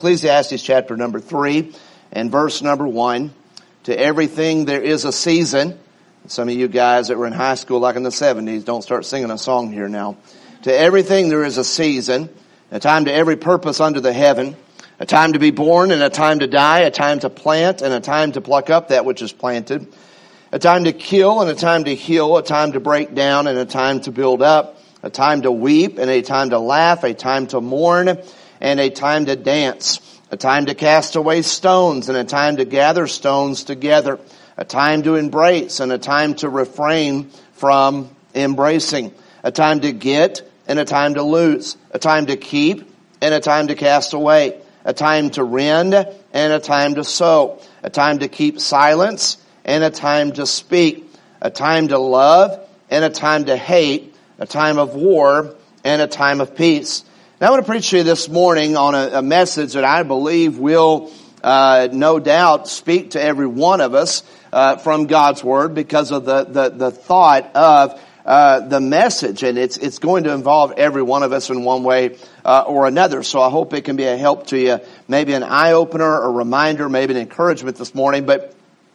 Ecclesiastes chapter number 3 and verse number 1. To everything there is a season. Some of you guys that were in high school like in the 70s, don't start singing a song here now. To everything there is a season, a time to every purpose under the heaven, a time to be born and a time to die, a time to plant and a time to pluck up that which is planted, a time to kill and a time to heal, a time to break down and a time to build up, a time to weep and a time to laugh, a time to mourn and a time to dance, a time to cast away stones and a time to gather stones together, a time to embrace and a time to refrain from embracing, a time to get and a time to lose, a time to keep and a time to cast away, a time to rend and a time to sow, a time to keep silence and a time to speak, a time to love and a time to hate, a time of war and a time of peace. Now, I want to preach to you this morning on a message that I believe will no doubt speak to every one of us from God's Word because of the thought of the message. And it's going to involve every one of us in one way or another. So I hope it can be a help to you, maybe an eye-opener, a reminder, maybe an encouragement this morning. But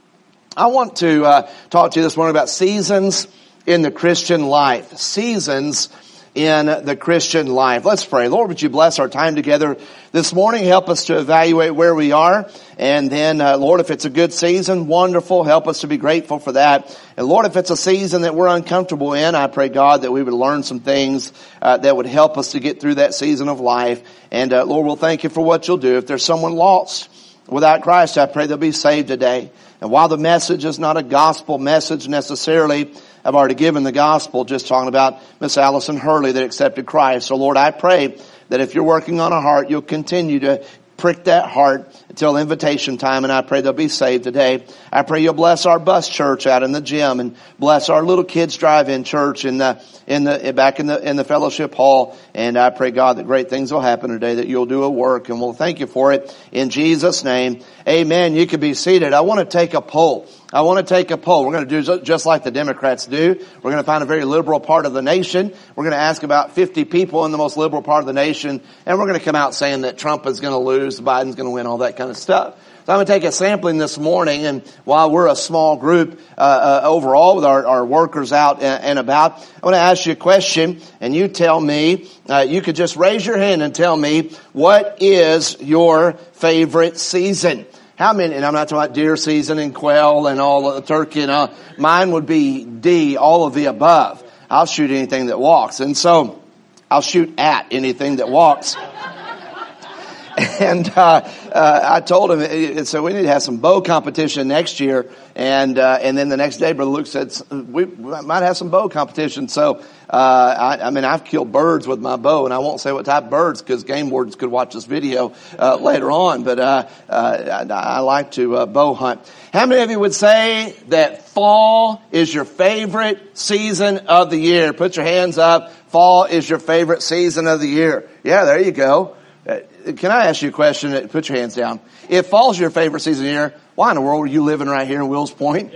I want to talk to you this morning about seasons in the Christian life. Seasons in the Christian life. Let's pray. Lord, would you bless our time together this morning? Help us to evaluate where we are. And then, Lord, if it's a good season, wonderful. Help us to be grateful for that. And Lord, if it's a season that we're uncomfortable in, I pray, God, that we would learn some things that would help us to get through that season of life. And Lord, we'll thank you for what you'll do. If there's someone lost without Christ, I pray they'll be saved today. And while the message is not a gospel message necessarily, I've already given the gospel just talking about Miss Allison Hurley that accepted Christ. So Lord, I pray that if you're working on a heart, you'll continue to prick that heart until invitation time, and I pray they'll be saved today. I pray you'll bless our bus church out in the gym and bless our little kids drive-in church back in the fellowship hall. And I pray, God, that great things will happen today, that you'll do a work, and we'll thank you for it in Jesus' name. Amen. You can be seated. I want to take a poll. We're going to do just like the Democrats do. We're going to find a very liberal part of the nation. We're going to ask about 50 people in the most liberal part of the nation. And we're going to come out saying that Trump is going to lose, Biden's going to win, all that kind of stuff. So I'm going to take a sampling this morning. And while we're a small group overall with our workers out and about, I want to ask you a question. And you tell me, you could just raise your hand and tell me, what is your favorite season? How many, and I'm not talking about deer season and quail and all the turkey and all. Mine would be D, all of the above. I'll shoot anything that walks. And so I'll shoot at anything that walks. And I told him, so we need to have some bow competition next year. And then the next day, Brother Luke said, we might have some bow competition. So, I've killed birds with my bow, and I won't say what type of birds because game wardens could watch this video later on. But I like to bow hunt. How many of you would say that fall is your favorite season of the year? Put your hands up. Fall is your favorite season of the year. Yeah, there you go. Can I ask you a question? Put your hands down. If fall's your favorite season of the year, why in the world are you living right here in Wills Point?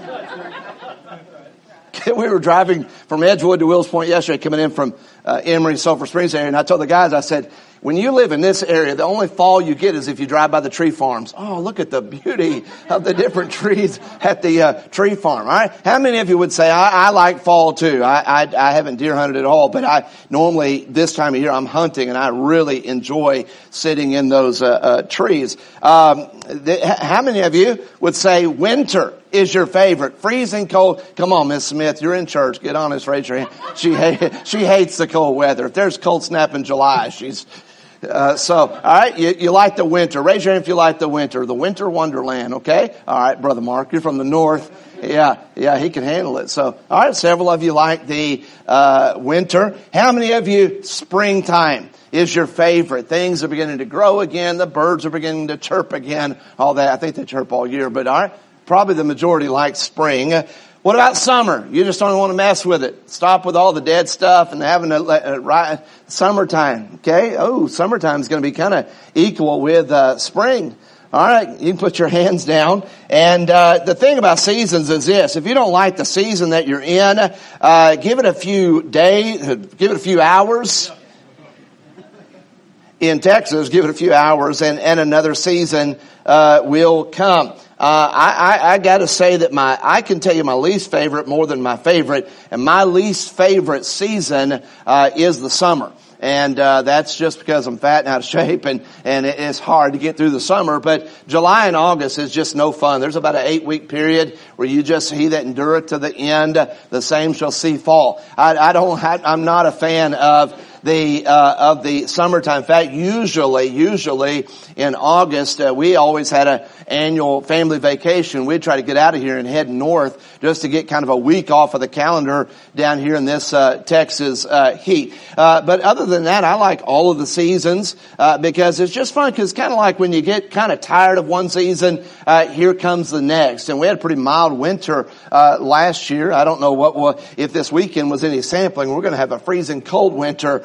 We were driving from Edgewood to Wills Point yesterday, coming in from Emory, Sulphur Springs area, and I told the guys, I said, when you live in this area, the only fall you get is if you drive by the tree farms. Oh, look at the beauty of the different trees at the tree farm. All right. How many of you would say, I like fall too? I haven't deer hunted at all, but I normally this time of year I'm hunting and I really enjoy sitting in those trees. How many of you would say winter is your favorite? Freezing cold. Come on, Miss Smith, you're in church. Get honest, raise your hand. She hates the cold weather. If there's cold snap in July, she's all right, you like the winter. Raise your hand if you like the winter. The winter wonderland, okay? All right, Brother Mark, you're from the north. Yeah, he can handle it. So, all right, several of you like the winter. How many of you springtime is your favorite? Things are beginning to grow again. The birds are beginning to chirp again. All that. I think they chirp all year, but all right. Probably the majority like spring. What about summer? You just don't want to mess with it. Stop with all the dead stuff and having to summertime. Okay? Oh, summertime is going to be kind of equal with spring. All right, you can put your hands down. And the thing about seasons is this: if you don't like the season that you're in, give it a few days, give it a few hours, in Texas. Give it a few hours and another season will come. I got to say that I can tell you my least favorite more than my favorite, and my least favorite season is the summer. And that's just because I'm fat and out of shape, and it's hard to get through the summer. But July and August is just no fun. There's about an 8-week period where you just, he that endureth to the end, the same shall see fall. I'm not a fan of the summertime. In fact, usually in August, we always had an annual family vacation. We'd try to get out of here and head north just to get kind of a week off of the calendar down here in this Texas heat. But other than that, I like all of the seasons because it's just fun. Because it's kind of like when you get kind of tired of one season, here comes the next. And we had a pretty mild winter last year. I don't know if this weekend was any sampling. We're going to have a freezing cold winter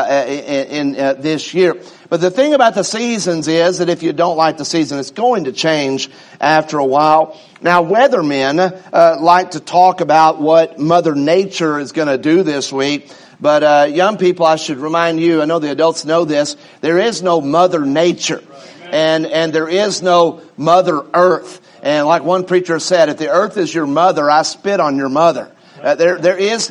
in this year. But the thing about the seasons is that if you don't like the season, it's going to change after a while. Now, weathermen like to talk about what Mother Nature is going to do this week. But young people, I should remind you, I know the adults know this, there is no Mother Nature. And there is no Mother Earth. And like one preacher said, if the earth is your mother, I spit on your mother. There is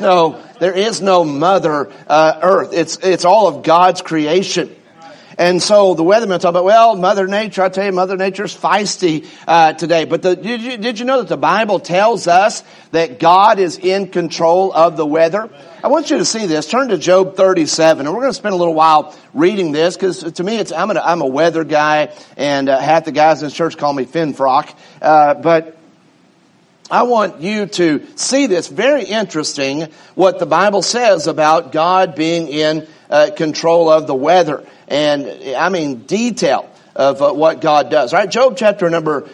no Mother Earth. It's all of God's creation. And so the weathermen talk about, well, Mother Nature, I tell you, Mother Nature's feisty today. But did you know that the Bible tells us that God is in control of the weather? I want you to see this. Turn to Job 37, and we're going to spend a little while reading this because to me, I'm a weather guy, and half the guys in the church call me Finfrock. But I want you to see this. Very interesting what the Bible says about God being in control of the weather. And I mean detail of what God does. All right, Job chapter number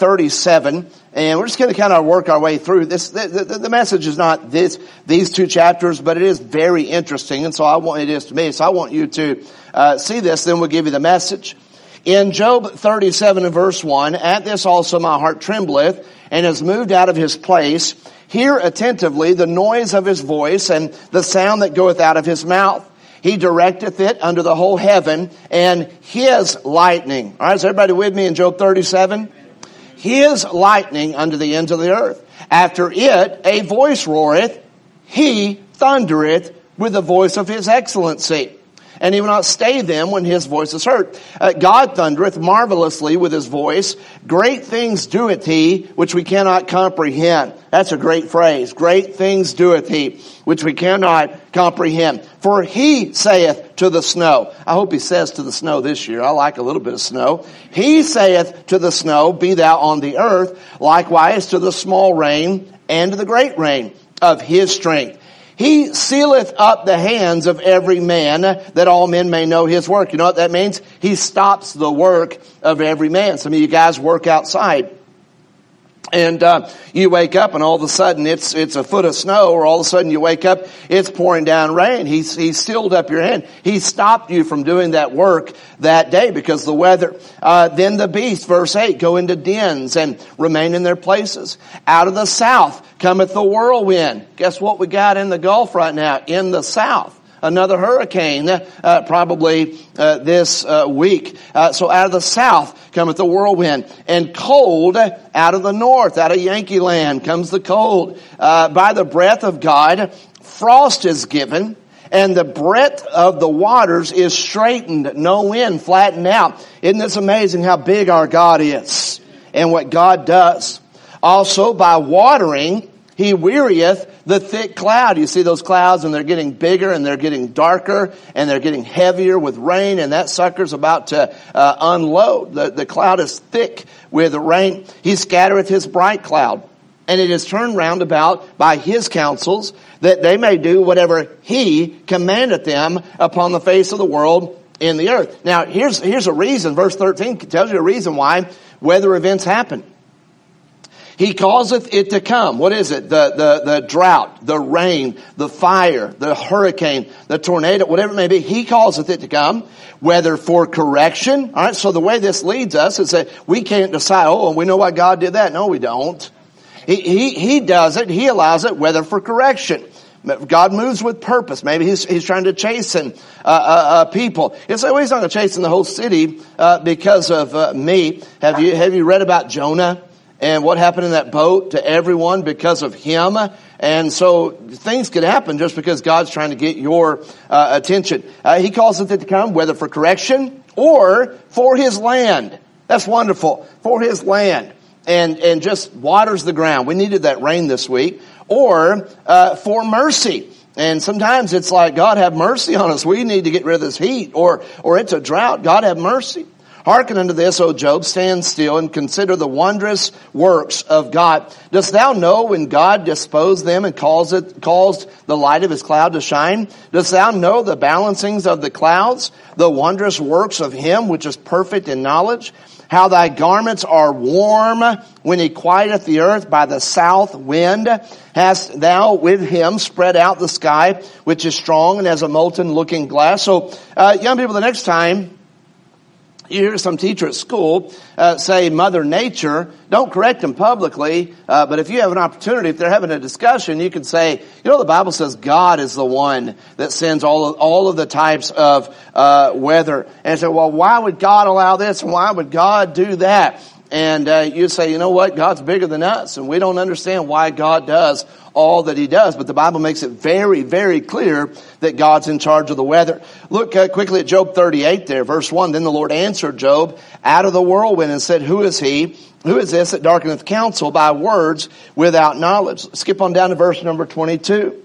37. And we're just going to kind of work our way through this. The message is not these two chapters, but it is very interesting. And so it is to me. So I want you to see this. Then we'll give you the message. In Job 37 and verse 1, at this also my heart trembleth, and is moved out of his place. Hear attentively the noise of his voice, and the sound that goeth out of his mouth. He directeth it under the whole heaven, and his lightning. All right, is everybody with me in Job 37? His lightning under the ends of the earth. After it, a voice roareth. He thundereth with the voice of his excellency. And he will not stay them when his voice is heard. God thundereth marvelously with his voice. Great things doeth he, which we cannot comprehend. That's a great phrase. Great things doeth he, which we cannot comprehend. For he saith to the snow. I hope he says to the snow this year. I like a little bit of snow. He saith to the snow, be thou on the earth. Likewise to the small rain and to the great rain of his strength. He sealeth up the hands of every man, that all men may know his work. You know what that means? He stops the work of every man. Some of you guys work outside. And you wake up and all of a sudden it's a foot of snow, or all of a sudden you wake up, it's pouring down rain. He's sealed up your hand. He stopped you from doing that work that day because of the weather. Then the beasts, verse 8, go into dens and remain in their places. Out of the south cometh the whirlwind. Guess what we got in the Gulf right now? In the south. Another hurricane, probably this week. So out of the south cometh the whirlwind, and cold out of the north, out of Yankee land comes the cold. By the breath of God, frost is given, and the breadth of the waters is straightened, no wind, flattened out. Isn't this amazing how big our God is and what God does? Also by watering, he wearieth the thick cloud. You see those clouds, and they're getting bigger, and they're getting darker, and they're getting heavier with rain, and that sucker's about to unload. The cloud is thick with rain. He scattereth his bright cloud, and it is turned round about by his counsels, that they may do whatever he commandeth them upon the face of the world in the earth. Now, here's a reason. Verse 13 tells you a reason why weather events happen. He causeth it to come. What is it? The drought, the rain, the fire, the hurricane, the tornado, whatever it may be. He causeth it to come, whether for correction. All right. So the way this leads us is that we can't decide, oh, we know why God did that. No, we don't. He does it. He allows it, whether for correction. God moves with purpose. Maybe he's trying to chasten people. You say, well, he's not going to chasten the whole city because of me. Have you read about Jonah and what happened in that boat to everyone because of him? And so things could happen just because God's trying to get your attention. He calls it to come, whether for correction or for his land. That's wonderful. For his land. And just waters the ground. We needed that rain this week. Or for mercy. And sometimes it's like, God have mercy on us. We need to get rid of this heat. Or it's a drought. God have mercy. Hearken unto this, O Job, stand still and consider the wondrous works of God. Dost thou know when God disposed them and caused the light of his cloud to shine? Dost thou know the balancings of the clouds, the wondrous works of him which is perfect in knowledge? How thy garments are warm when he quieteth the earth by the south wind. Hast thou with him spread out the sky, which is strong and as a molten looking glass? So, young people, the next time you hear some teacher at school say Mother Nature, don't correct them publicly, but if you have an opportunity, if they're having a discussion, you can say, the Bible says God is the one that sends all of the types of weather. And say, well, why would God allow this and why would God do that? And you say, you know what? God's bigger than us, and we don't understand why God does all that he does. But the Bible makes it very, very clear that God's in charge of the weather. Look quickly at Job 38 there, verse 1. Then the Lord answered Job out of the whirlwind and said, Who is he? Who is this that darkeneth counsel by words without knowledge? Skip on down to verse number 22.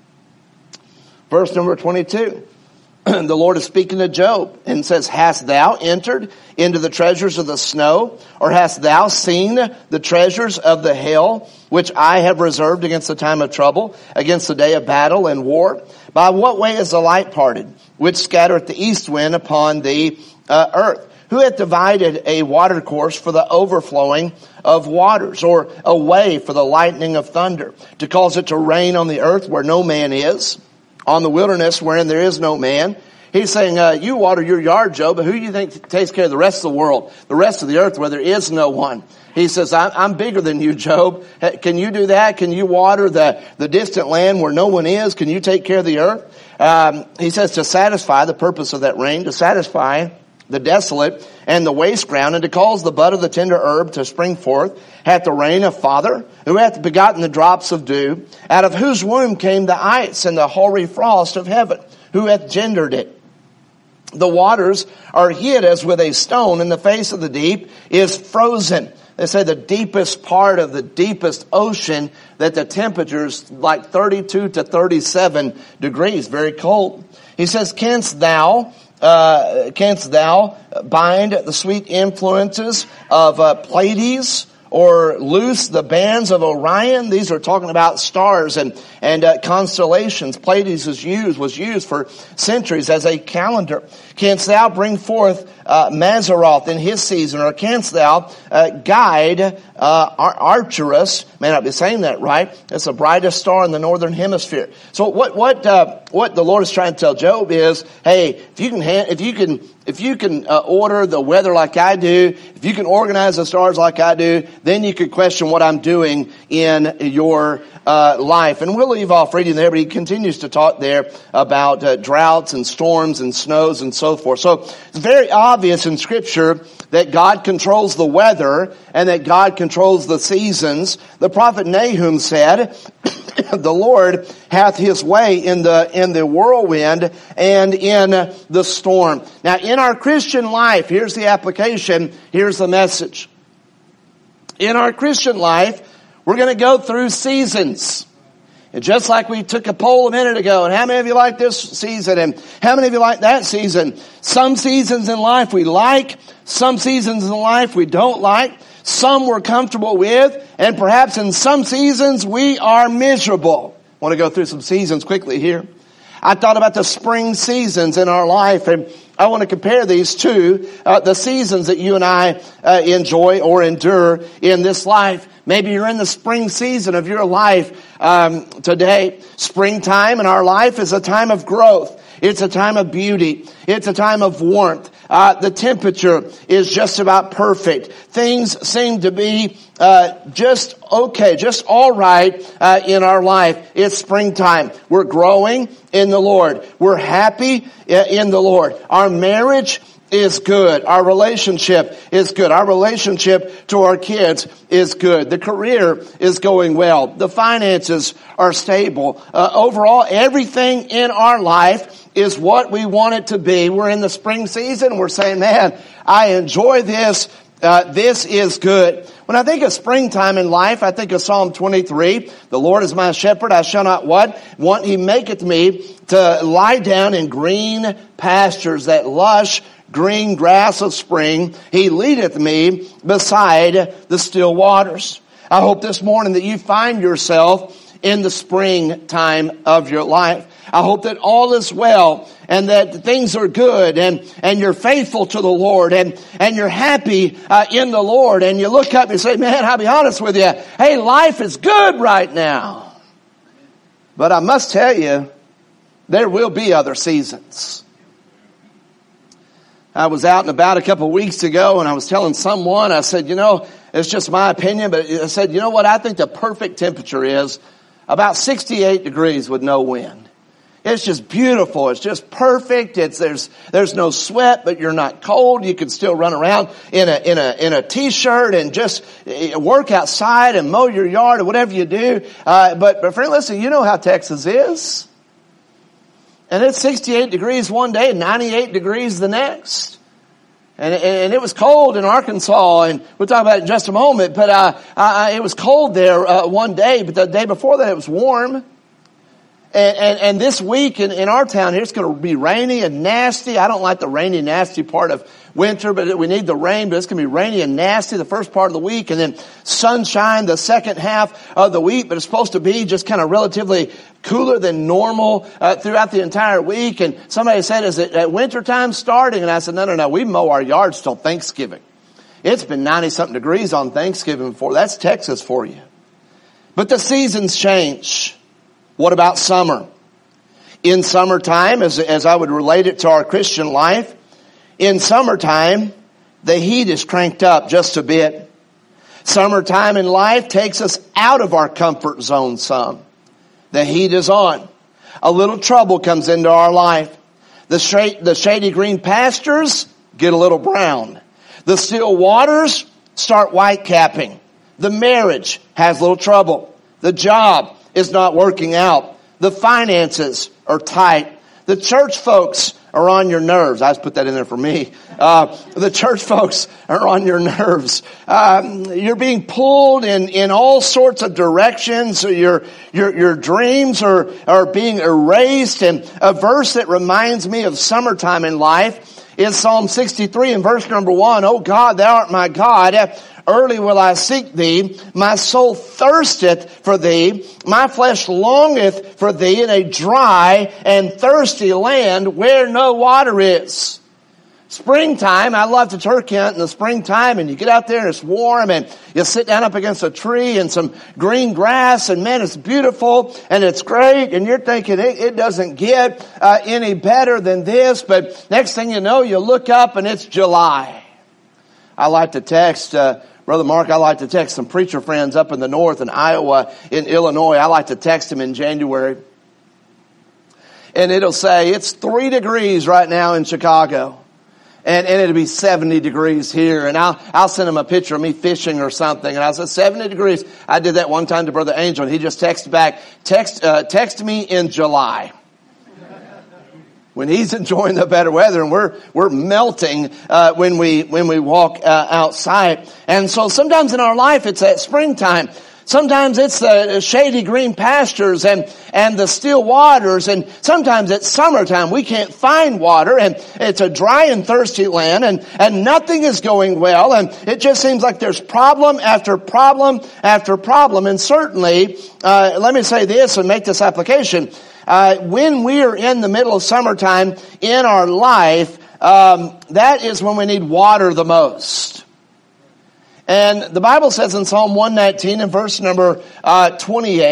Verse number 22. The Lord is speaking to Job and says, Hast thou entered into the treasures of the snow? Or hast thou seen the treasures of the hail, which I have reserved against the time of trouble, against the day of battle and war? By what way is the light parted, which scattereth the east wind upon the earth? Who hath divided a water course for the overflowing of waters, or a way for the lightning of thunder, to cause it to rain on the earth where no man is, on the wilderness wherein there is no man? He's saying, you water your yard, Job, but who do you think takes care of the rest of the world, the rest of the earth where there is no one? He says, I'm bigger than you, Job. Can you do that? Can you water the distant land where no one is? Can you take care of the earth? He says to satisfy the purpose of that rain, to satisfy the desolate and the waste ground, and to cause the bud of the tender herb to spring forth. Hath the rain a father, who hath begotten the drops of dew, out of whose womb came the ice and the hoary frost of heaven? Who hath gendered it? The waters are hid as with a stone, and the face of the deep is frozen. They say the deepest part of the deepest ocean, that the temperature's like 32 to 37 degrees, very cold. He says, Canst thou bind the sweet influences of Pleiades, or loose the bands of Orion? These are talking about stars and constellations. Pleiades was used for centuries as a calendar. Canst thou bring forth Mazzaroth in his season, or canst thou guide Arcturus? May not be saying that right. It's the brightest star in the northern hemisphere. So what the Lord is trying to tell Job is, hey, if you can order the weather like I do, if you can organize the stars like I do, then you could question what I'm doing in your life. And we'll leave off reading there, but he continues to talk there about droughts and storms and snows and so forth. So it's very obvious in Scripture that God controls the weather and that God controls the seasons. The prophet Nahum said, the Lord hath his way in the whirlwind and in the storm. Now, in our Christian life, here's the application, here's the message. In our Christian life, we're going to go through seasons. And just like we took a poll a minute ago, and how many of you like this season, and how many of you like that season? Some seasons in life we like, some seasons in life we don't like, some we're comfortable with, and perhaps in some seasons we are miserable. I want to go through some seasons quickly here. I thought about the spring seasons in our life, and I want to compare these to the seasons that you and I enjoy or endure in this life. Maybe you're in the spring season of your life today. Springtime in our life is a time of growth. It's a time of beauty. It's a time of warmth. The temperature is just about perfect. Things seem to be just okay, just all right in our life. It's springtime. We're growing in the Lord. We're happy in the Lord. Our marriage is good. Our relationship is good. Our relationship to our kids is good. The career is going well. The finances are stable. Overall, everything in our life is what we want it to be. We're in the spring season. We're saying, man, I enjoy this. This is good. When I think of springtime in life, I think of Psalm 23. The Lord is my shepherd, I shall not want. He maketh me to lie down in green pastures, that lush green grass of spring. He leadeth me beside the still waters. I hope this morning that you find yourself in the springtime of your life. I hope that all is well and that things are good and you're faithful to the Lord and you're happy in the Lord, and you look up and say, man, I'll be honest with you. Hey, life is good right now. But I must tell you, there will be other seasons. I was out and about a couple of weeks ago, and I was telling someone, I said, it's just my opinion, but I said, you know what? I think the perfect temperature is about 68 degrees with no wind. It's just beautiful. It's just perfect. There's no sweat, but you're not cold. You can still run around in a t-shirt and just work outside and mow your yard or whatever you do. But friend, listen, you know how Texas is. And it's 68 degrees one day and 98 degrees the next. And it was cold in Arkansas, and we'll talk about it in just a moment, but it was cold there one day, but the day before that it was warm. And this week in our town here, it's going to be rainy and nasty. I don't like the rainy, nasty part of winter, but we need the rain, but it's going to be rainy and nasty the first part of the week, and then sunshine the second half of the week, but it's supposed to be just kind of relatively cooler than normal throughout the entire week. And somebody said, is it at wintertime starting? And I said, no, we mow our yards till Thanksgiving. It's been 90-something degrees on Thanksgiving before. That's Texas for you. But the seasons change. What about summer? In summertime, as I would relate it to our Christian life, in summertime, the heat is cranked up just a bit. Summertime in life takes us out of our comfort zone some. The heat is on. A little trouble comes into our life. The shady green pastures get a little brown. The still waters start white capping. The marriage has a little trouble. The job is not working out. The finances are tight. The church folks are on your nerves. I just put that in there for me. The church folks are on your nerves. You're being pulled in all sorts of directions. Your dreams are being erased. And a verse that reminds me of summertime in life is Psalm 63 and verse number 1. Oh God, thou art my God. Early will I seek thee. My soul thirsteth for thee. My flesh longeth for thee in a dry and thirsty land where no water is. Springtime, I love to turkey hunt in the springtime, and you get out there and it's warm, and you sit down up against a tree and some green grass, and man, it's beautiful and it's great, and you're thinking it doesn't get any better than this, but next thing you know, you look up and it's July. I like to text, Brother Mark, I like to text some preacher friends up in the north, in Iowa, in Illinois. I like to text them in January. And it'll say, it's 3 degrees right now in Chicago. And it'll be 70 degrees here. And I'll send them a picture of me fishing or something. And I said, 70 degrees. I did that one time to Brother Angel, and he just texted back, text me in July. When he's enjoying the better weather, and we're melting when we walk outside. And so sometimes in our life it's at springtime. Sometimes it's the shady green pastures and the still waters, and sometimes it's summertime. We can't find water, and it's a dry and thirsty land, and nothing is going well, and it just seems like there's problem after problem after problem. And certainly, let me say this and make this application. When we are in the middle of summertime in our life, that is when we need water the most. And the Bible says in Psalm 119 and verse number 28,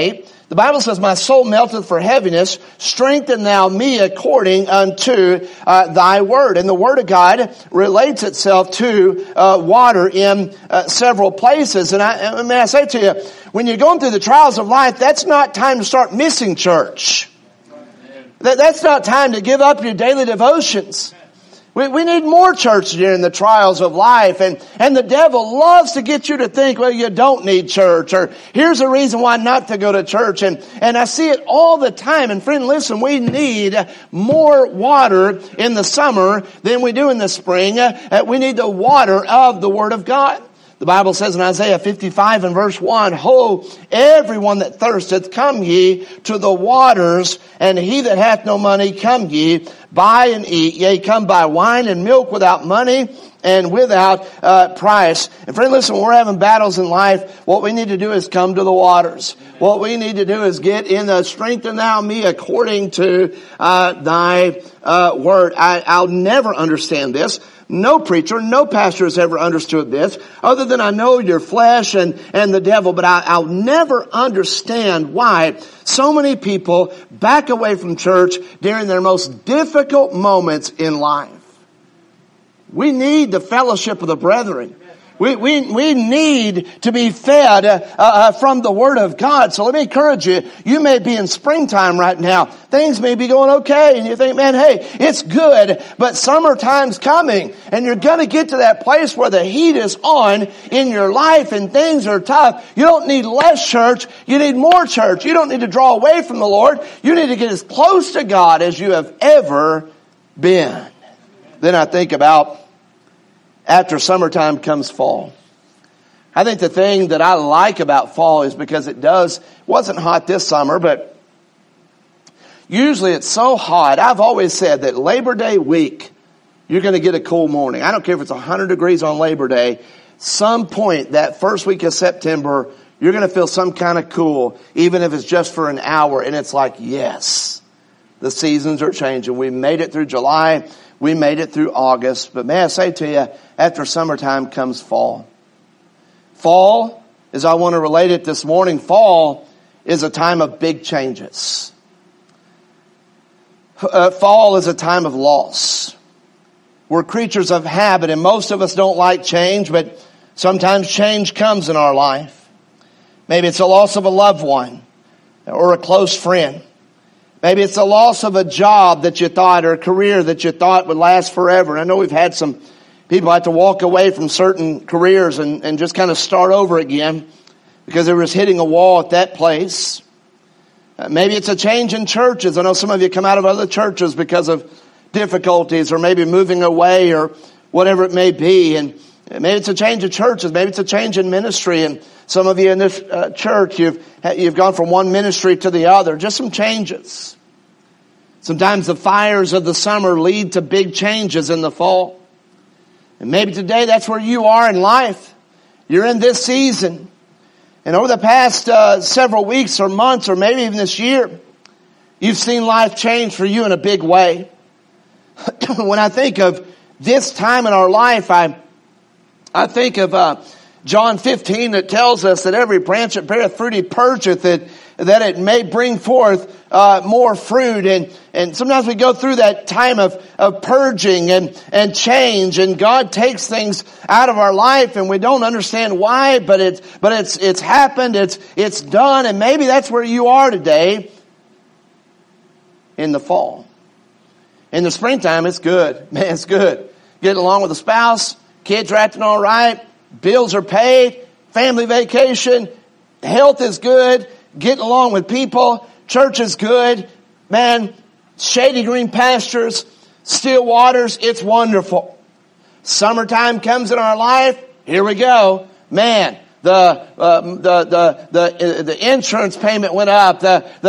The Bible says, my soul melteth for heaviness. Strengthen thou me according unto thy word. And the word of God relates itself to water in several places. And I say to you, when you're going through the trials of life, that's not time to start missing church. That's not time to give up your daily devotions. We need more church during the trials of life. And the devil loves to get you to think, well, you don't need church. Or here's a reason why not to go to church. And I see it all the time. And friend, listen, we need more water in the summer than we do in the spring. We need the water of the Word of God. The Bible says in Isaiah 55 and verse 1, Ho, everyone that thirsteth, come ye to the waters, and he that hath no money, come ye, buy and eat. Yea, come buy wine and milk without money and without price. And friend, listen, when we're having battles in life, what we need to do is come to the waters. What we need to do is get in the strengthen thou me according to thy word. I'll never understand this. No preacher, no pastor has ever understood this, other than I know your flesh and the devil, but I'll never understand why so many people back away from church during their most difficult moments in life. We need the fellowship of the brethren. We need to be fed from the Word of God. So let me encourage you. You may be in springtime right now. Things may be going okay. And you think, man, hey, it's good. But summertime's coming. And you're going to get to that place where the heat is on in your life and things are tough. You don't need less church. You need more church. You don't need to draw away from the Lord. You need to get as close to God as you have ever been. Then I think about after summertime comes fall. I think the thing that I like about fall is because it wasn't hot this summer, but usually it's so hot. I've always said that Labor Day week, you're going to get a cool morning. I don't care if it's 100 degrees on Labor Day. Some point that first week of September, you're going to feel some kind of cool, even if it's just for an hour. And it's like, yes, the seasons are changing. We made it through July. We made it through August. But may I say to you, after summertime comes fall. Fall, as I want to relate it this morning, fall is a time of big changes. Fall is a time of loss. We're creatures of habit, and most of us don't like change, but sometimes change comes in our life. Maybe it's the loss of a loved one or a close friend. Maybe it's the loss of a job that you thought or a career that you thought would last forever. And I know we've had some people have to walk away from certain careers and just kind of start over again because they were just hitting a wall at that place. Maybe it's a change in churches. I know some of you come out of other churches because of difficulties or maybe moving away or whatever it may be. And maybe it's a change of churches. Maybe it's a change in ministry. And some of you in this church, you've gone from one ministry to the other. Just some changes. Sometimes the fires of the summer lead to big changes in the fall. And maybe today that's where you are in life. You're in this season. And over the past several weeks or months or maybe even this year, you've seen life change for you in a big way. When I think of this time in our life, I think of John 15 that tells us that every branch that beareth fruit he purgeth it, that it may bring forth more fruit. And sometimes we go through that time of purging and change, and God takes things out of our life and we don't understand why, but it's happened, it's done, and maybe that's where you are today in the fall. In the springtime, it's good. Man, it's good. Getting along with a spouse, kids are acting all right, bills are paid, family vacation, health is good, getting along with people, church is good, man, shady green pastures, still waters, it's wonderful. Summertime comes in our life, here we go, man. The insurance payment went up.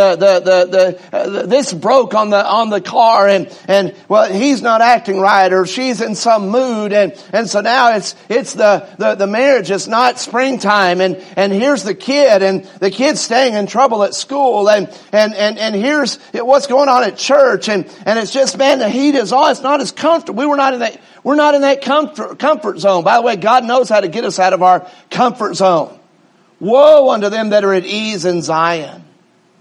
This broke on the car, and well, he's not acting right, or she's in some mood, and so now it's the marriage is not springtime, and here's the kid, and the kid's staying in trouble at school, and here's what's going on at church, and it's just, man, the heat is on. It's not as comfortable. We're not in that comfort zone. By the way, God knows how to get us out of our comfort zone. Woe unto them that are at ease in Zion.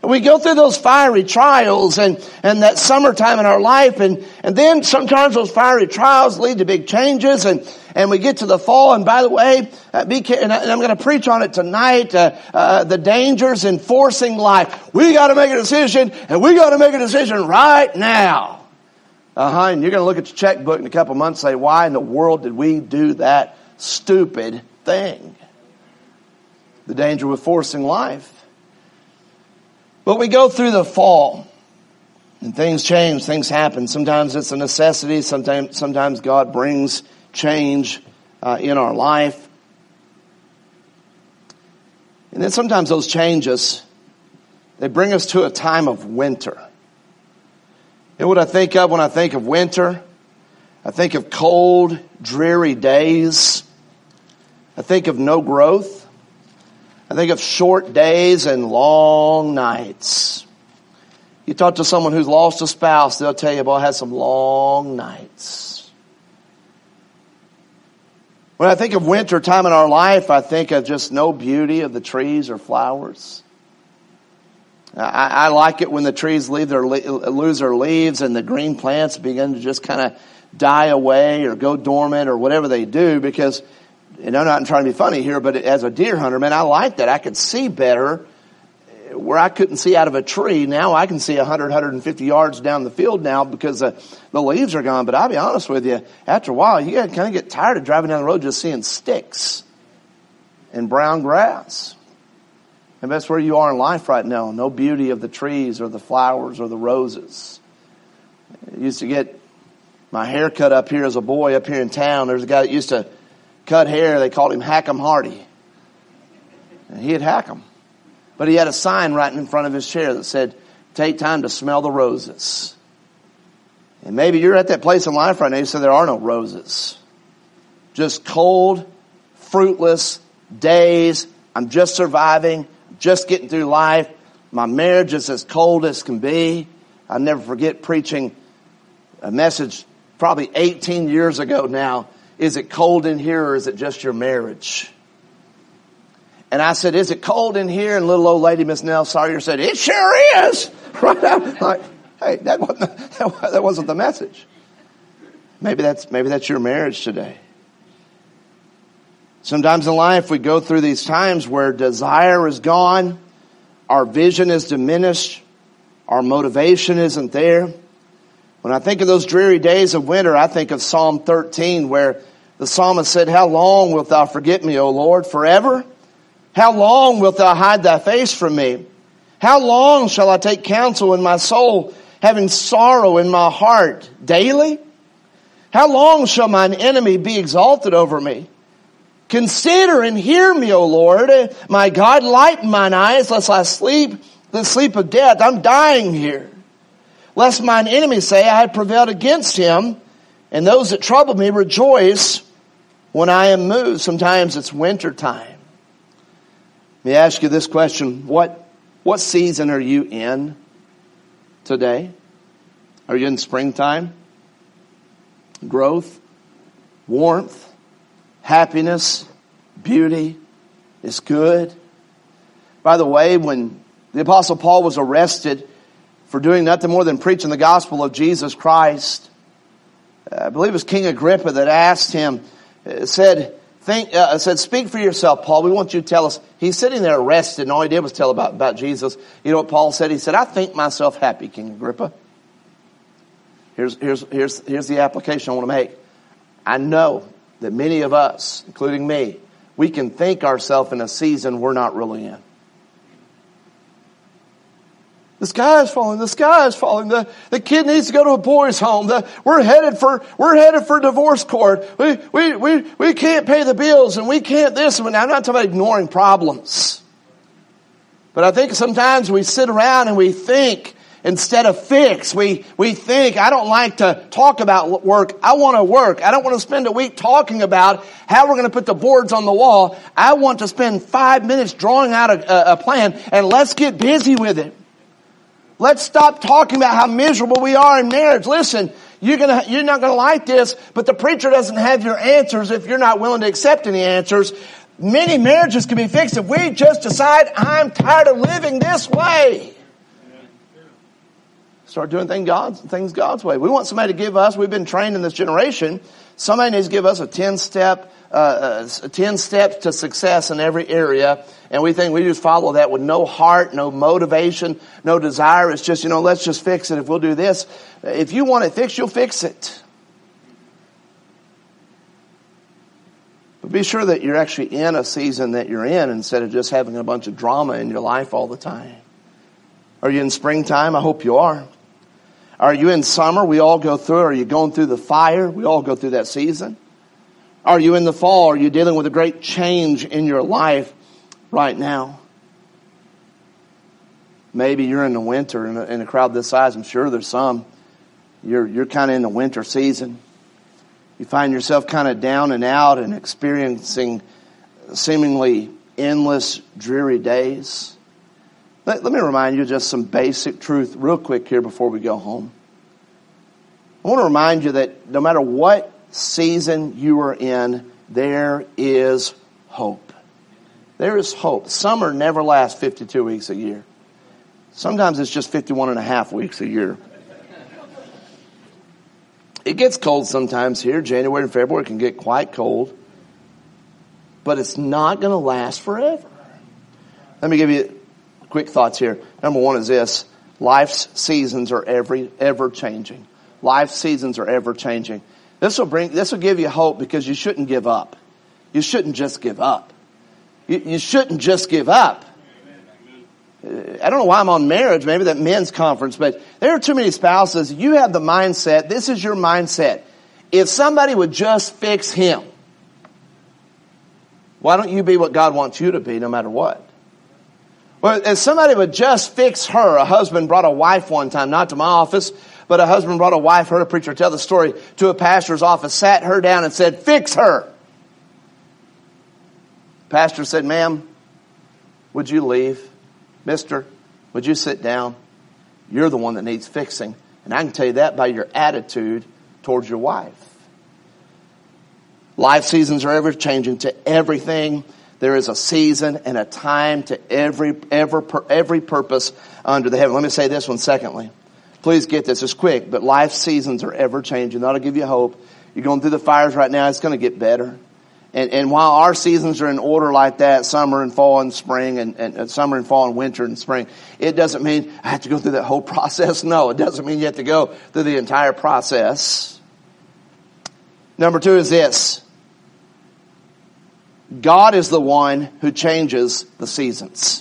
And we go through those fiery trials and that summertime in our life. And then sometimes those fiery trials lead to big changes. And we get to the fall. And by the way, and I'm going to preach on it tonight, the dangers in forcing life. We got to make a decision, and we got to make a decision right now. And you're going to look at your checkbook in a couple months and say, why in the world did we do that stupid thing? The danger with forcing life. But we go through the fall, and things change, things happen. Sometimes it's a necessity. Sometimes God brings change in our life. And then sometimes those changes, they bring us to a time of winter. And what I think of when I think of winter, I think of cold, dreary days. I think of no growth. I think of short days and long nights. You talk to someone who's lost a spouse, they'll tell you, boy, I had some long nights. When I think of winter time in our life, I think of just no beauty of the trees or flowers. I like it when the trees lose their leaves and the green plants begin to just kind of die away or go dormant or whatever they do, because, and I'm not trying to be funny here, but as a deer hunter, man, I like that. I could see better where I couldn't see out of a tree. Now I can see 100, 150 yards down the field now because the leaves are gone. But I'll be honest with you, after a while, you kind of get tired of driving down the road just seeing sticks and brown grass. And that's where you are in life right now. No beauty of the trees or the flowers or the roses. I used to get my hair cut up here as a boy up here in town. There's a guy that used to cut hair. They called him Hack'em Hardy. And he'd hack 'em. But he had a sign right in front of his chair that said, take time to smell the roses. And maybe you're at that place in life right now, you say there are no roses. Just cold, fruitless days. I'm just surviving, just getting through life. My marriage is as cold as can be. I'll never forget preaching a message probably 18 years ago now. Is it cold in here or is it just your marriage? And I said, is it cold in here? And little old lady, Miss Nell Sawyer, said, it sure is. Right out, like, hey, that wasn't the message. Maybe that's your marriage today. Sometimes in life we go through these times where desire is gone, our vision is diminished, our motivation isn't there. When I think of those dreary days of winter, I think of Psalm 13 where the psalmist said, how long wilt thou forget me, O Lord? Forever? How long wilt thou hide thy face from me? How long shall I take counsel in my soul, having sorrow in my heart daily? How long shall mine enemy be exalted over me? Consider and hear me, O Lord. My God, lighten mine eyes, lest I sleep the sleep of death. I'm dying here. Lest mine enemies say I had prevailed against him, and those that trouble me rejoice when I am moved. Sometimes it's winter time. Let me ask you this question. What season are you in today? Are you in springtime? Growth, warmth, happiness, beauty is good. By the way, when the Apostle Paul was arrested for doing nothing more than preaching the gospel of Jesus Christ, I believe it was King Agrippa that asked him, said, speak for yourself, Paul. We want you to tell us. He's sitting there arrested, and all he did was tell about Jesus. You know what Paul said? He said, I think myself happy, King Agrippa. Here's the application I want to make. I know that many of us, including me, we can think ourselves in a season we're not really in. The sky is falling. The sky is falling. The kid needs to go to a boys' home. We're headed for divorce court. We can't pay the bills and we can't this. I'm not talking about ignoring problems. But I think sometimes we sit around and we think instead of fix. We think, I don't like to talk about work. I want to work. I don't want to spend a week talking about how we're going to put the boards on the wall. I want to spend 5 minutes drawing out a plan, and let's get busy with it. Let's stop talking about how miserable we are in marriage. Listen, you're not going to like this, but the preacher doesn't have your answers if you're not willing to accept any answers. Many marriages can be fixed if we just decide, I'm tired of living this way. Start doing things God's way. We want somebody to give us, we've been trained in this generation, somebody needs to give us a 10 steps to success in every area. And we think we just follow that with no heart, no motivation, no desire. It's just, let's just fix it if we'll do this. If you want it fixed, you'll fix it. But be sure that you're actually in a season that you're in instead of just having a bunch of drama in your life all the time. Are you in springtime? I hope you are. Are you in summer? We all go through. Are you going through the fire? We all go through that season. Are you in the fall? Are you dealing with a great change in your life right now? Maybe you're in the winter in a crowd this size. I'm sure there's some. You're kind of in the winter season. You find yourself kind of down and out and experiencing seemingly endless, dreary days. Let me remind you just some basic truth real quick here before we go home. I want to remind you that no matter what season you are in, there is hope. There is hope. Summer never lasts 52 weeks a year. Sometimes it's just 51 and a half weeks a year. It gets cold sometimes here. January and February can get quite cold. But it's not going to last forever. Let me give you quick thoughts here. Number one is this. Life's seasons are ever changing. Life's seasons are ever changing. This will give you hope because you shouldn't give up. You shouldn't just give up. You shouldn't just give up. I don't know why I'm on marriage, maybe that men's conference, but there are too many spouses. You have the mindset, this is your mindset. If somebody would just fix him, why don't you be what God wants you to be no matter what? Well, if somebody would just fix her, a husband brought a wife one time, not to my office, but a husband brought a wife, heard a preacher tell the story, to a pastor's office, sat her down and said, fix her. Pastor said, ma'am, would you leave? Mister, would you sit down? You're the one that needs fixing. And I can tell you that by your attitude towards your wife. Life seasons are ever changing. To everything, there is a season and a time to every purpose under the heaven. Let me say this one secondly. Please get this. It's quick, but life seasons are ever changing. That'll give you hope. You're going through the fires right now. It's going to get better. And while our seasons are in order like that, summer and fall and spring and summer and fall and winter and spring, it doesn't mean I have to go through that whole process. No, it doesn't mean you have to go through the entire process. Number two is this. God is the one who changes the seasons.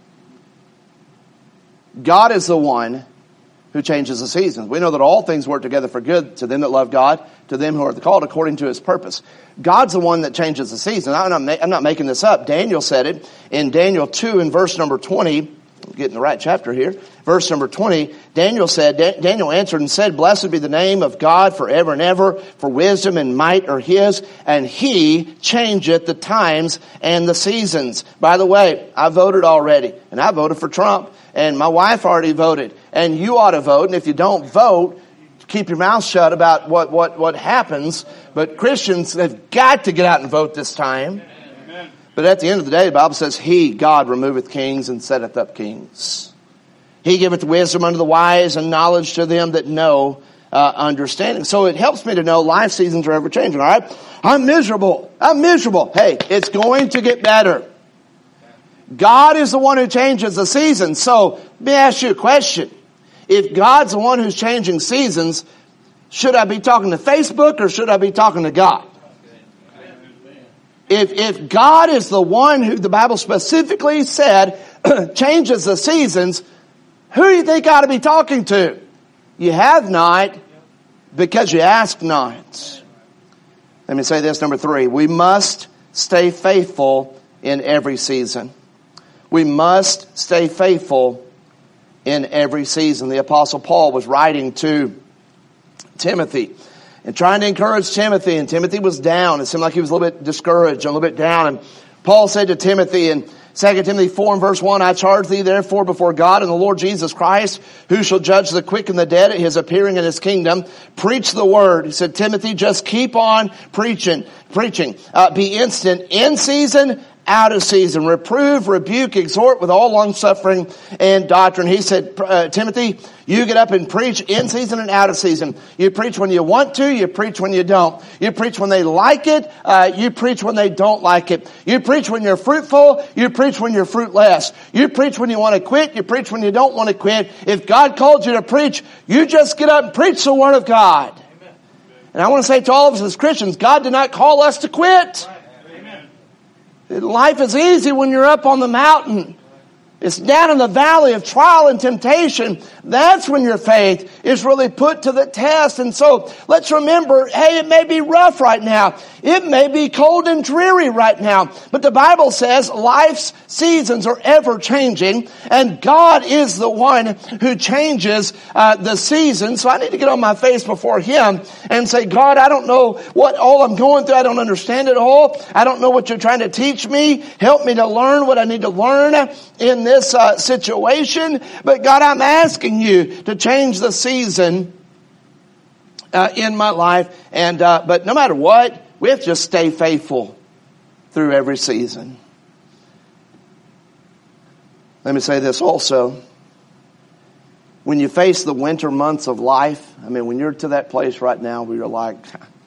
God is the one who changes the seasons. We know that all things work together for good to them that love God, to them who are called according to his purpose. God's the one that changes the season. I'm not making this up. Daniel said it in Daniel 2 in verse number 20. I'm getting the right chapter here. Verse number 20. Daniel answered and said, blessed be the name of God forever and ever, for wisdom and might are his, and he changeth the times and the seasons. By the way, I voted already, and I voted for Trump, and my wife already voted, and you ought to vote, and if you don't vote, keep your mouth shut about what happens. But Christians have got to get out and vote this time. Amen. But at the end of the day, the Bible says, he, God, removeth kings and setteth up kings. He giveth wisdom unto the wise and knowledge to them that know understanding. So it helps me to know life seasons are ever changing. All right, I'm miserable. Hey, it's going to get better. God is the one who changes the seasons. So let me ask you a question. If God's the one who's changing seasons, should I be talking to Facebook or should I be talking to God? If God is the one who the Bible specifically said changes the seasons, who do you think I ought to be talking to? You have not because you ask not. Let me say this, number 3. We must stay faithful in every season. We must stay faithful in every season. The Apostle Paul was writing to Timothy and trying to encourage Timothy, and Timothy was down. It seemed like he was a little bit discouraged, a little bit down. And Paul said to Timothy in 2 Timothy 4 and verse 1, I charge thee therefore before God and the Lord Jesus Christ, who shall judge the quick and the dead at his appearing in his kingdom, preach the word. He said, Timothy, just keep on preaching. Be instant in season out of season. Reprove, rebuke, exhort with all long suffering and doctrine. He said, Timothy, you get up and preach in season and out of season. You preach when you want to. You preach when you don't. You preach when they like it. You preach when they don't like it. You preach when you're fruitful. You preach when you're fruitless. You preach when you want to quit. You preach when you don't want to quit. If God called you to preach, you just get up and preach the Word of God. Amen. And I want to say to all of us as Christians, God did not call us to quit. Life is easy when you're up on the mountain. It's down in the valley of trial and temptation. That's when your faith is really put to the test. And so let's remember, hey, it may be rough right now. It may be cold and dreary right now. But the Bible says life's seasons are ever changing. And God is the one who changes the seasons. So I need to get on my face before Him and say, God, I don't know what all I'm going through. I don't understand it all. I don't know what you're trying to teach me. Help me to learn what I need to learn in this situation. But God, I'm asking you to change the season in my life. And but no matter what, we have to just stay faithful through every season. Let me say this also. When you face the winter months of life, I mean, when you're to that place right now where you're like,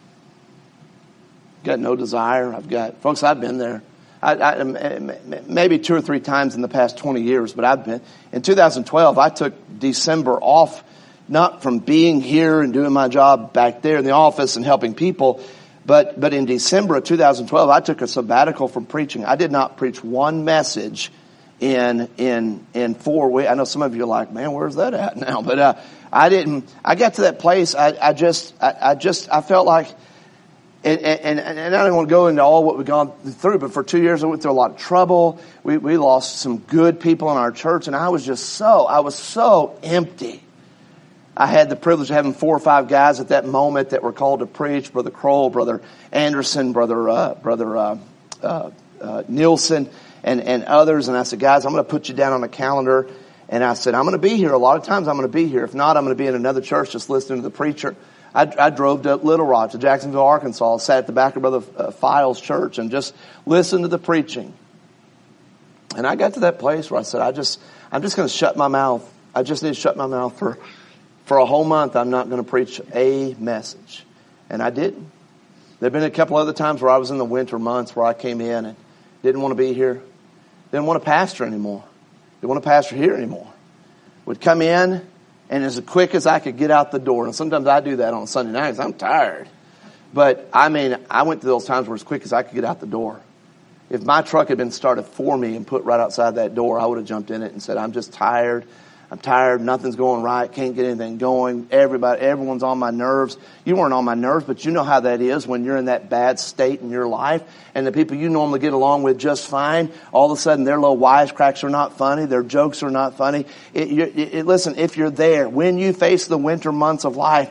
got no desire. Folks, I've been there. I maybe 2 or 3 times in the past 20 years, but I've been. In 2012, I took December off, not from being here and doing my job back there in the office and helping people, but in December of 2012, I took a sabbatical from preaching. I did not preach one message in 4 weeks. I know some of you are like, man, where's that at now? But I didn't. I got to that place. I felt like. And I don't want to go into all what we've gone through, but for 2 years I went through a lot of trouble. We lost some good people in our church, and I was so empty. I had the privilege of having 4 or 5 guys at that moment that were called to preach. Brother Kroll, Brother Anderson, Brother Nielsen, and others. And I said, guys, I'm going to put you down on the calendar. And I said, I'm going to be here. A lot of times I'm going to be here. If not, I'm going to be in another church just listening to the preacher. I drove to Little Rock, to Jacksonville, Arkansas, sat at the back of Brother Files' church and just listened to the preaching. And I got to that place where I said, I'm just going to shut my mouth. I just need to shut my mouth for a whole month. I'm not going to preach a message. And I didn't. There have been a couple other times where I was in the winter months where I came in and didn't want to be here. Didn't want to pastor anymore. Didn't want to pastor here anymore. Would come in, and as quick as I could get out the door. And sometimes I do that on Sunday nights. I'm tired. But, I mean, I went through those times where as quick as I could get out the door. If my truck had been started for me and put right outside that door, I would have jumped in it and said, I'm just tired. I'm tired. Nothing's going right. Can't get anything going. Everyone's on my nerves. You weren't on my nerves, but you know how that is when you're in that bad state in your life. And the people you normally get along with just fine, all of a sudden their little wisecracks are not funny. Their jokes are not funny. Listen, if you're there, when you face the winter months of life,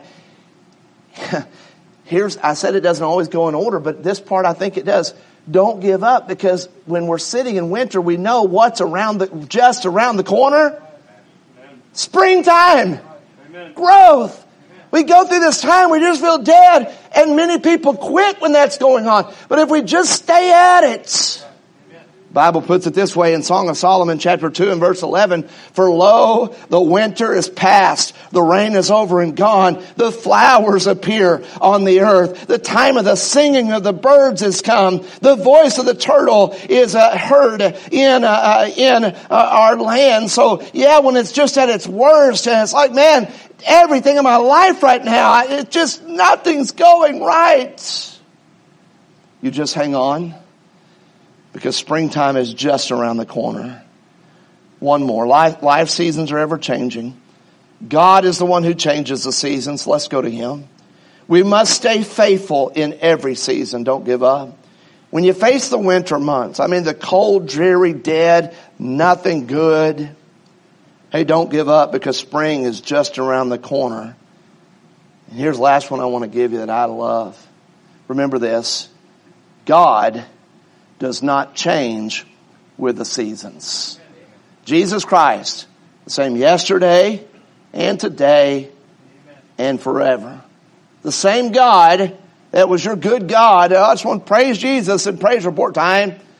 I said it doesn't always go in order, but this part I think it does. Don't give up, because when we're sitting in winter, we know what's just around the corner. Springtime. Amen. Growth. Amen. We go through this time, we just feel dead, and many people quit when that's going on. But if we just stay at it. The Bible puts it this way in Song of Solomon chapter 2 and verse 11. For lo, the winter is past, the rain is over and gone, the flowers appear on the earth, the time of the singing of the birds is come, the voice of the turtle is heard in our land. So yeah, when it's just at its worst, and it's like, man, everything in my life right now, nothing's going right. You just hang on. Because springtime is just around the corner. One more. Life seasons are ever changing. God is the one who changes the seasons. Let's go to Him. We must stay faithful in every season. Don't give up. When you face the winter months, the cold, dreary, dead, nothing good. Hey, don't give up, because spring is just around the corner. And here's the last one I want to give you that I love. Remember this. God does not change with the seasons. Jesus Christ, the same yesterday and today and forever. The same God that was your good God. I just want to praise Jesus in praise report time.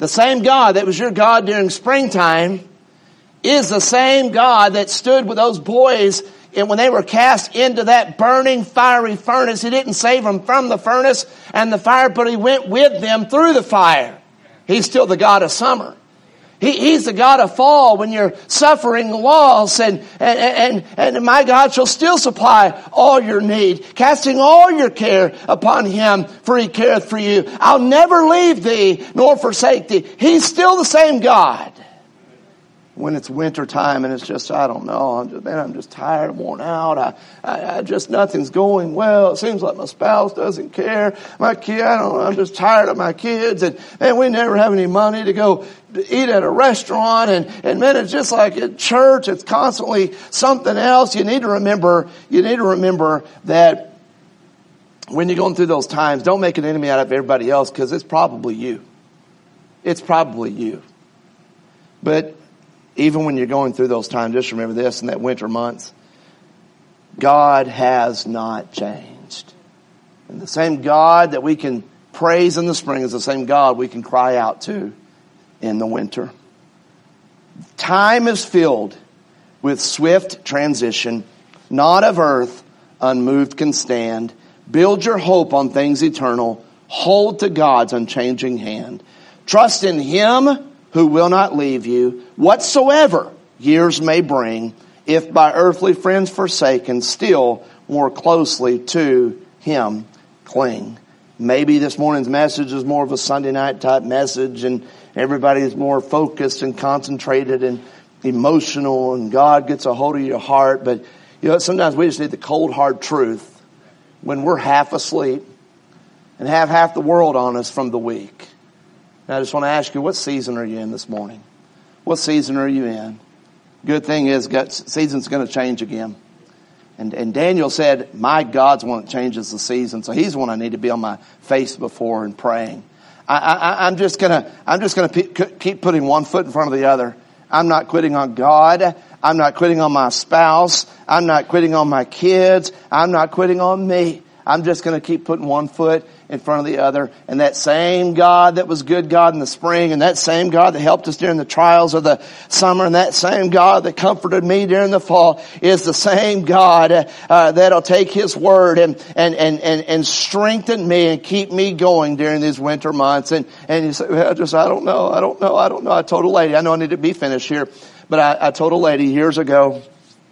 The same God that was your God during springtime is the same God that stood with those boys and when they were cast into that burning fiery furnace. He didn't save them from the furnace and the fire, but He went with them through the fire. He's still the God of summer. He's the God of fall when you're suffering loss, and my God shall still supply all your need, casting all your care upon Him, for He careth for you. I'll never leave thee nor forsake thee. He's still the same God. When it's winter time and it's just, I don't know, I'm just tired, worn out. I just, nothing's going well. It seems like my spouse doesn't care. My kid, I don't know, I'm just tired of my kids, and we never have any money to go eat at a restaurant, and man, it's just like at church, it's constantly something else. You need to remember that when you're going through those times, don't make an enemy out of everybody else, because it's probably you. It's probably you. But even when you're going through those times, just remember this: in that winter months, God has not changed. And the same God that we can praise in the spring is the same God we can cry out to in the winter. Time is filled with swift transition. Not of earth, unmoved can stand. Build your hope on things eternal. Hold to God's unchanging hand. Trust in Him who will not leave you, whatsoever years may bring. If by earthly friends forsaken, still more closely to Him cling. Maybe this morning's message is more of a Sunday night type message, and everybody is more focused and concentrated and emotional, and God gets a hold of your heart. But you know, sometimes we just need the cold hard truth when we're half asleep and have half the world on us from the week. And I just want to ask you, what season are you in this morning? What season are you in? Good thing is, season's going to change again. And Daniel said, my God's the one that changes the season. So He's the one I need to be on my face before and praying. I'm just gonna keep putting one foot in front of the other. I'm not quitting on God. I'm not quitting on my spouse. I'm not quitting on my kids. I'm not quitting on me. I'm just going to keep putting one foot in front of the other. And that same God that was good God in the spring, and that same God that helped us during the trials of the summer, and that same God that comforted me during the fall is the same God that'll take His word and strengthen me and keep me going during these winter months. And you say, well, I don't know. I told a lady, I know I need to be finished here, but I told a lady years ago,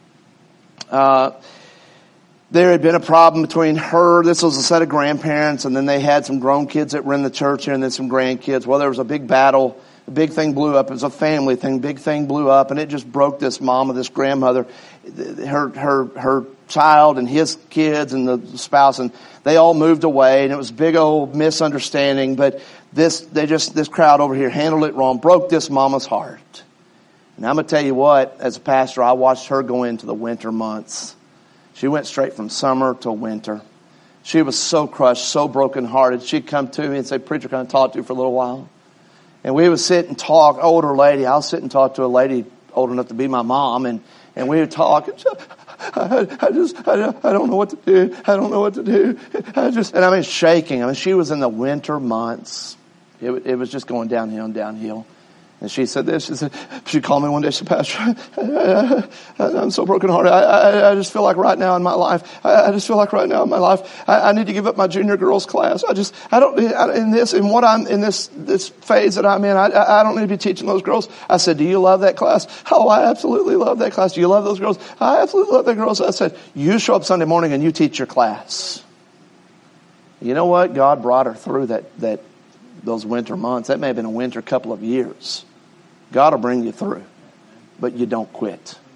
there had been a problem between her. This was a set of grandparents, and then they had some grown kids that were in the church here, and then some grandkids. Well, there was a big battle. A big thing blew up. It was a family thing. Big thing blew up, and it just broke this mama, this grandmother, her child and his kids and the spouse, and they all moved away, and it was a big old misunderstanding. But this crowd over here handled it wrong, broke this mama's heart. And I'm going to tell you what, as a pastor, I watched her go into the winter months. She went straight from summer to winter. She was so crushed, so brokenhearted. She'd come to me and say, preacher, can I talk to you for a little while? And we would sit and talk, older lady. I'll sit and talk to a lady old enough to be my mom, and we would talk. And I don't know what to do. I don't know what to do. And I mean, shaking. I mean, she was in the winter months. It was just going downhill and downhill. And she said this. She called me one day. She said, Pastor, I'm so brokenhearted. I just feel like right now in my life, I need to give up my junior girls class. In this phase that I'm in, I don't need to be teaching those girls. I said, do you love that class? Oh, I absolutely love that class. Do you love those girls? I absolutely love that girls. I said, you show up Sunday morning and you teach your class. You know what? God brought her through those winter months. That may have been a winter couple of years. God will bring you through, but you don't quit.